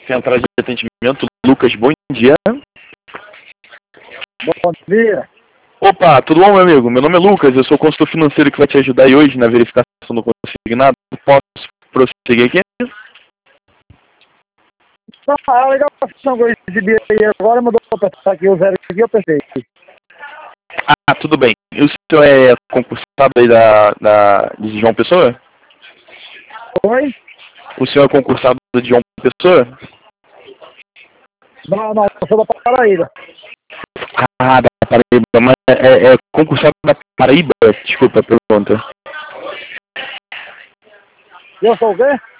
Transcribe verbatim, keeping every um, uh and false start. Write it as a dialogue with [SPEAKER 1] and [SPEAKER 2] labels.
[SPEAKER 1] Central de atendimento, Lucas, bom dia.
[SPEAKER 2] Bom dia.
[SPEAKER 1] Opa, tudo bom, meu amigo? Meu nome é Lucas, eu sou o consultor financeiro que vai te ajudar aí hoje na verificação do consignado. Posso prosseguir aqui?
[SPEAKER 2] Não, a ligação que eu recebi aí agora mandou eu apertar aqui o zero aqui, eu apertei.
[SPEAKER 1] Ah, tudo bem. E o senhor é concursado aí da, da, de João Pessoa?
[SPEAKER 2] Oi?
[SPEAKER 1] O senhor é concursado de João Pessoa?
[SPEAKER 2] Não, não, eu sou da Paraíba.
[SPEAKER 1] Ah, da Paraíba, mas é, é concursado da Paraíba? Desculpa a pergunta.
[SPEAKER 2] Eu sou o quê?